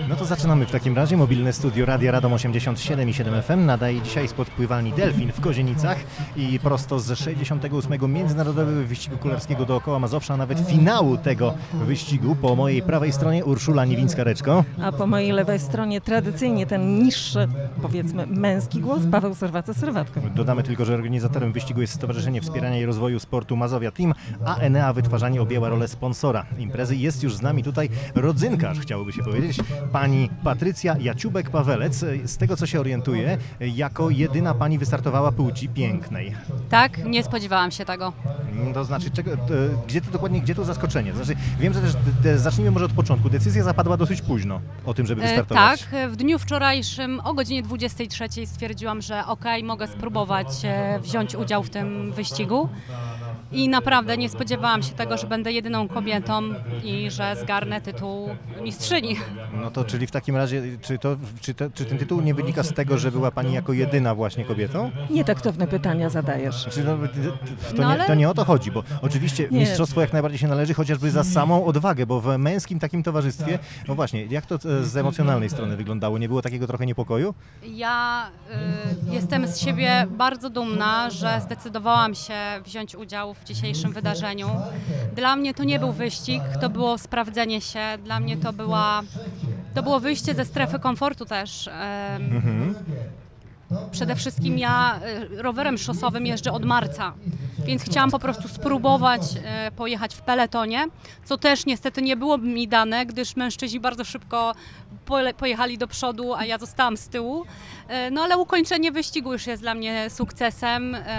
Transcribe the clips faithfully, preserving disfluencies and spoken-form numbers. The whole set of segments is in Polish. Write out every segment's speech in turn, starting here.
No to zaczynamy w takim razie. Mobilne studio Radia Radom osiemdziesiąt siedem i siedem F M nadaje dzisiaj spod pływalni Delfin w Kozienicach i prosto z sześćdziesiątego ósmego Międzynarodowego Wyścigu Kolarskiego dookoła Mazowsza, a nawet finału tego wyścigu. Po mojej prawej stronie Urszula Niewińska-Reczko. A po mojej lewej stronie tradycyjnie ten niższy, powiedzmy, męski głos, Paweł Serwaca-Serwatko. Dodamy tylko, że organizatorem wyścigu jest Stowarzyszenie Wspierania i Rozwoju Sportu Mazowia Team, a Enea Wytwarzanie objęła rolę sponsora imprezy. Jest już z nami tutaj rodzynkarz, chciałoby się powiedzieć, pani Patrycja Jaciubek-Pawelec. Z tego, co się orientuję, jako jedyna pani wystartowała płci pięknej. Tak, nie spodziewałam się tego. To znaczy, czego, to, gdzie to dokładnie, gdzie to zaskoczenie? To znaczy, wiem, że też de, zacznijmy może od początku. Decyzja zapadła dosyć późno o tym, żeby wystartować. E, tak, w dniu wczorajszym o godzinie dwudziestej trzeciej stwierdziłam, że okej, mogę spróbować e, wziąć udział w tym wyścigu. I naprawdę nie spodziewałam się tego, że będę jedyną kobietą i że zgarnę tytuł mistrzyni. No to czyli w takim razie, czy, to, czy, to, czy ten tytuł nie wynika z tego, że była pani jako jedyna właśnie kobietą? Nietaktowne pytania zadajesz. Czy to, to, No nie, ale- to nie o to chodzi, bo oczywiście Nie. mistrzostwo jak najbardziej się należy, chociażby za samą odwagę, bo w męskim takim towarzystwie, no właśnie, jak to e, z emocjonalnej strony wyglądało? Nie było takiego trochę niepokoju? Ja y, jestem z siebie bardzo dumna, że zdecydowałam się wziąć udział w dzisiejszym wydarzeniu. Dla mnie to nie był wyścig, to było sprawdzenie się, dla mnie to była, to było wyjście ze strefy komfortu też. Ym, Mhm. Przede wszystkim ja y, rowerem szosowym jeżdżę od marca, więc chciałam po prostu spróbować y, pojechać w peletonie, co też niestety nie było mi dane, gdyż mężczyźni bardzo szybko pole- pojechali do przodu, a ja zostałam z tyłu. Y, No ale ukończenie wyścigu już jest dla mnie sukcesem. y,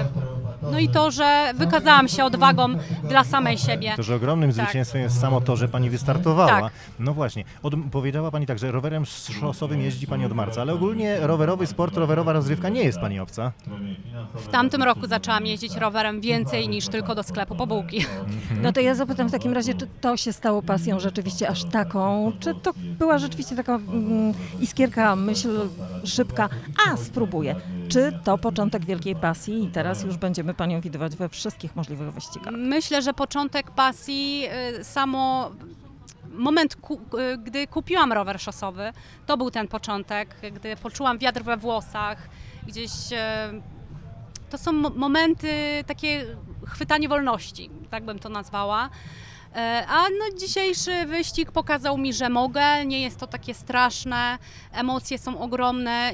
No i to, że wykazałam się odwagą dla samej siebie. To, że ogromnym Tak. zwycięstwem jest samo to, że pani wystartowała. Tak. No właśnie, od, powiedziała pani tak, że rowerem szosowym jeździ pani od marca, ale ogólnie rowerowy sport, rowerowa rozrywka nie jest pani obca. W tamtym roku zaczęłam jeździć rowerem więcej niż tylko do sklepu po bułki. No to ja zapytam w takim razie, czy to się stało pasją rzeczywiście aż taką, czy to była rzeczywiście taka mm, iskierka, myśl szybka, a spróbuję. Czy to początek wielkiej pasji i teraz już będziemy panią widywać we wszystkich możliwych wyścigach? Myślę, że początek pasji, y, samo moment, ku, y, gdy kupiłam rower szosowy, to był ten początek, gdy poczułam wiatr we włosach, gdzieś y, to są mo- momenty, takie chwytanie wolności, tak bym to nazwała. Y, A no, dzisiejszy wyścig pokazał mi, że mogę, nie jest to takie straszne, emocje są ogromne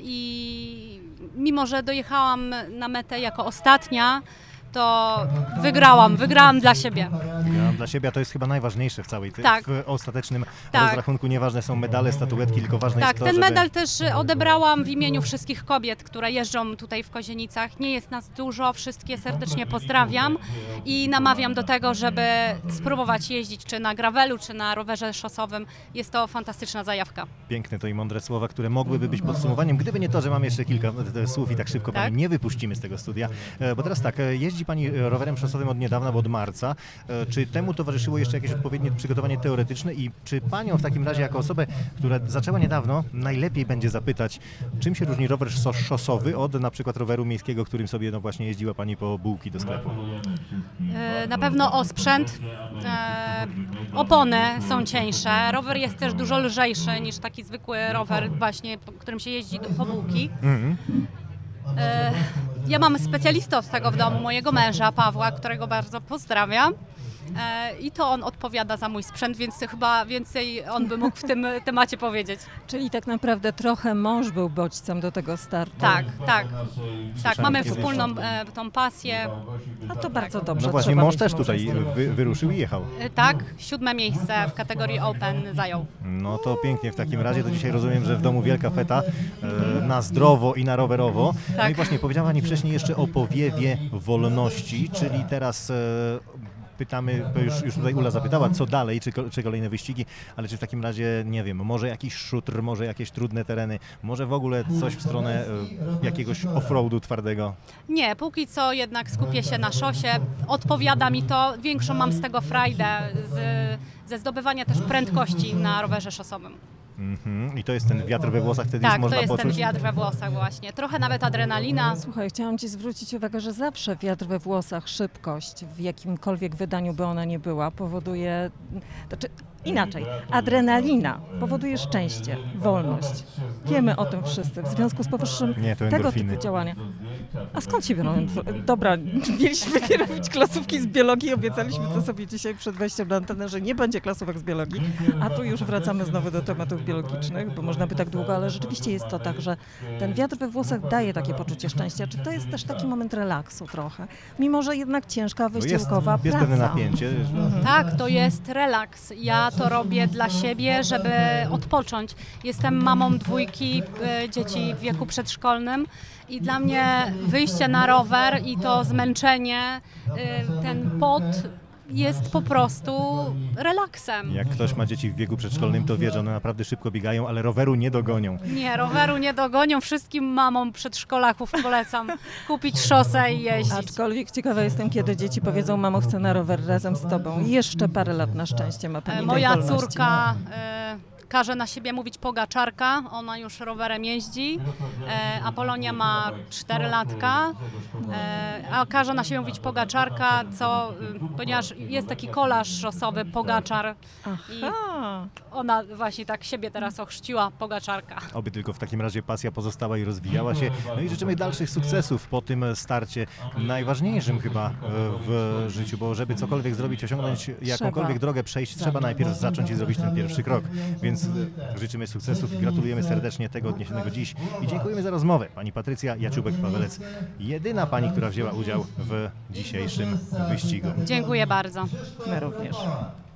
i mimo, że dojechałam na metę jako ostatnia, to wygrałam, wygrałam dla siebie. Ja, dla siebie a to jest chyba najważniejsze w całej tej, Tak. w ostatecznym Tak. rozrachunku. Nieważne są medale, statuetki, tylko ważne Tak, jest to, ten żeby... medal też odebrałam w imieniu wszystkich kobiet, które jeżdżą tutaj w Kozienicach. Nie jest nas dużo, wszystkie serdecznie pozdrawiam i namawiam do tego, żeby spróbować jeździć czy na gravelu, czy na rowerze szosowym. Jest to fantastyczna zajawka. Piękne to i mądre słowa, które mogłyby być podsumowaniem, gdyby nie to, że mam jeszcze kilka e, słów i tak szybko Tak? pani nie wypuścimy z tego studia. E, Bo teraz tak, e, jeździ pani e, rowerem szosowym od niedawna, bo od marca. E, Czy temu towarzyszyło jeszcze jakieś odpowiednie przygotowanie teoretyczne i czy panią w takim razie jako osobę, która zaczęła niedawno, najlepiej będzie zapytać, czym się różni rower szos- szosowy od na przykład roweru miejskiego, którym sobie no właśnie jeździła pani po bułki do sklepu? E, Na pewno osprzęt, e, opony są cieńsze, rower jest też dużo lżejszy niż taki zwykły rower właśnie, po którym się jeździ do- po bułki. Mhm. E, Ja mam specjalistę od tego w domu, mojego męża Pawła, którego bardzo pozdrawiam. E, I to on odpowiada za mój sprzęt, więc chyba więcej on by mógł w tym temacie powiedzieć. Czyli tak naprawdę trochę mąż był bodźcem do tego startu. Tak, tak. Tak, mamy takie wspólną e, tą pasję. A to bardzo dobrze. No właśnie, trzeba mąż mieć też tutaj małżeństwo. wy, wyruszył i jechał. E, Tak, siódme miejsce w kategorii Open zajął. No to pięknie w takim razie, to dzisiaj rozumiem, że w domu wielka feta e, na zdrowo i na rowerowo. No Tak. i właśnie powiedziała pani wcześniej jeszcze o powiewie wolności, czyli teraz e, pytamy, bo już, już tutaj Ula zapytała, co dalej, czy, ko- czy kolejne wyścigi, ale czy w takim razie, nie wiem, może jakiś szutr, może jakieś trudne tereny, może w ogóle coś w stronę e, jakiegoś offroadu twardego? Nie, póki co jednak skupię się na szosie. Odpowiada mi to, większą mam z tego frajdę, z, ze zdobywania też prędkości na rowerze szosowym. Mhm. I to jest ten wiatr we włosach, wtedy Tak, już to można jest poczuć. ten wiatr we włosach właśnie. Trochę nawet adrenalina. Słuchaj, chciałam Ci zwrócić uwagę, że zawsze wiatr we włosach, szybkość, w jakimkolwiek wydaniu by ona nie była, powoduje, znaczy Inaczej, adrenalina powoduje szczęście, wolność. Wiemy o tym wszyscy. W związku z powyższym Nie, to tego endorfiny. typu działania. A skąd się biorą? Dobra, mieliśmy nie robić klasówki z biologii, obiecaliśmy to sobie dzisiaj przed wejściem na antenę, że nie będzie klasówek z biologii, a tu już wracamy znowu do tematów biologicznych, bo można by tak długo, ale rzeczywiście jest to tak, że ten wiatr we włosach daje takie poczucie szczęścia. Czy to jest też taki moment relaksu trochę? Mimo, że jednak ciężka, No jest, wysiłkowa jest praca. pewne napięcie. Tak, to jest relaks. Ja to robię dla siebie, żeby odpocząć. Jestem mamą dwójki e, dzieci w wieku przedszkolnym i dla mnie wyjście na rower i to zmęczenie, e, ten pot jest po prostu relaksem. Jak ktoś ma dzieci w wieku przedszkolnym, to wie, że one naprawdę szybko biegają, ale roweru nie dogonią. Nie, roweru nie dogonią. Wszystkim mamom przedszkolaków polecam kupić szosę i jeździć. Aczkolwiek ciekawa jestem, kiedy dzieci powiedzą: mamo, chcę na rower razem z tobą. Jeszcze parę lat na szczęście ma pani E, tej Moja wolności. córka e, każe na siebie mówić pogaczarka, ona już rowerem jeździ. E, Apolonia ma cztery latka, e, a każe na siebie mówić pogaczarka, co, y, ponieważ jest taki kolaż szosowy pogaczar i Aha. ona właśnie tak siebie teraz ochrzciła pogaczarka. Oby tylko w takim razie pasja pozostała i rozwijała się. No i życzymy dalszych sukcesów po tym starcie, najważniejszym chyba e, w życiu, bo żeby cokolwiek zrobić, osiągnąć jakąkolwiek drogę przejść, trzeba najpierw zacząć i zrobić ten pierwszy krok. Więc e, życzymy sukcesów i gratulujemy serdecznie tego odniesionego dziś i dziękujemy za rozmowę. Pani Patrycja Jaciubek-Pawelec, jedyna pani, która wzięła udział w dzisiejszym wyścigu. Dziękuję bardzo. My również.